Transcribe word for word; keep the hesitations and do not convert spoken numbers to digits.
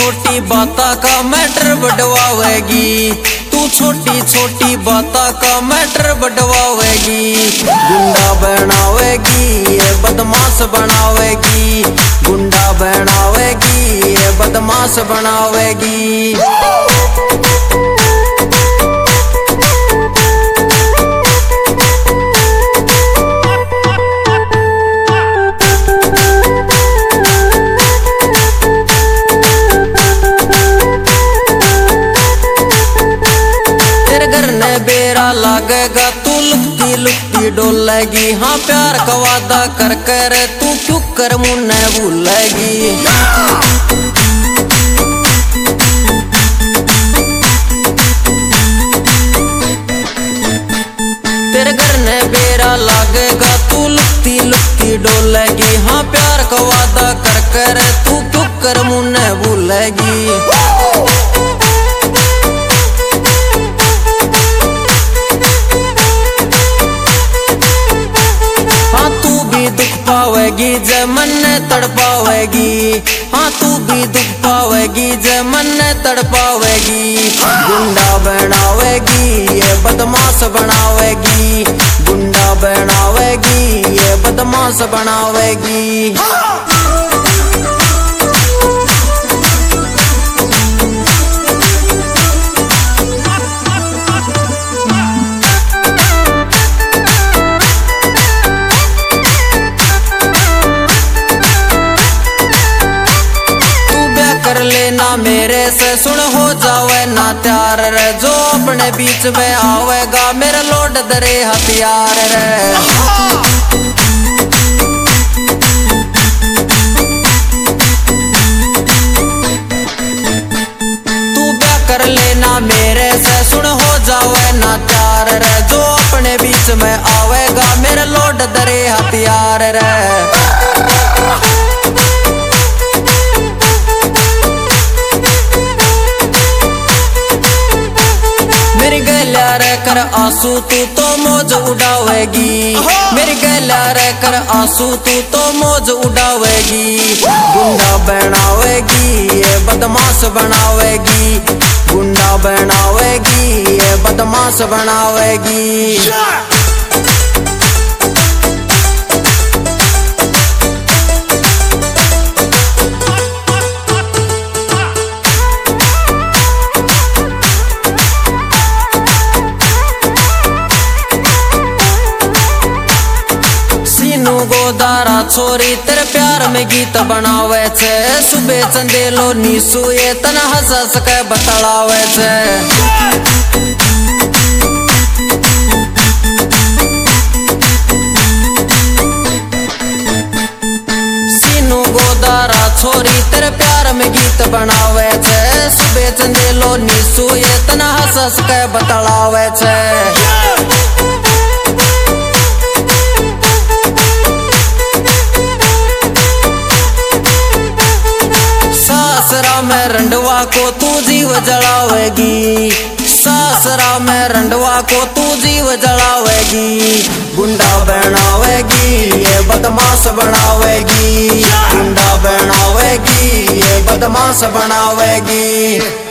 छोटी बाता का मैटर बढ़वावेगी, तू छोटी छोटी बाता का मैटर बढ़वावेगी। गुंडा बनावेगी ये बदमाश बनावेगी, गुंडा बनावेगी ये बदमाश बनावेगी। बेरा लागेगा तू लुकती लुकती डोलेगी, हाँ प्यार का वादा कर कर तू क्यों कर मुन्ने भूलेगी। तेरे घर ने बेरा लागेगा तू लुकती लुकती डोलेगी, हाँ प्यार का वादा कर कर तू क्यों कर मुन्ने भूलेगी। दुख पावेगी जय मन तड़पावेगी, हाँ तू भी दुख पावेगी जय मन तड़पावेगी। गुंडा बनावेगी ये बदमाश बनावेगी, गुंडा बनावेगी ये बदमाश बनावेगी। कर लेना मेरे से सुन हो जावे ना त्यार रे, जो अपने बीच में आवेगा मेरा लोड दरे हथियार रे। तू क्या कर लेना मेरे से सुन हो जावे ना त्यार रे, जो अपने बीच में आवेगा मेरा लोड दरे हथियार रे। मेरी गैला रे कर आंसू तू तो मौज उड़ावेगी, मेरी गैला रे कर आंसू तू तो मौज उड़ावेगी। गुंडा बनावेगी ये बदमाश बनावेगी, गुंडा बनावेगी ये बदमाश बनावेगी। गोदारा छोरी तेरे प्यार में गीत बनावे छे, सुबह चंदेलो नीसू ये तना हंस हंस के बतलावे छे। सीनू गोदारा छोरी तेरे प्यार में गीत बनावे छे, सुबह चंदेलो नीसू ये तना हंस हंस के बतलावे छे। सासरा में रंडवा को तू जीव जलावेगी, सासरा में रंडवा को तू जीव जलावेगी। गुंडा बनावेगी ये बदमाश बनावेगी, गुंडा बनावेगी ये बदमाश बनावेगी।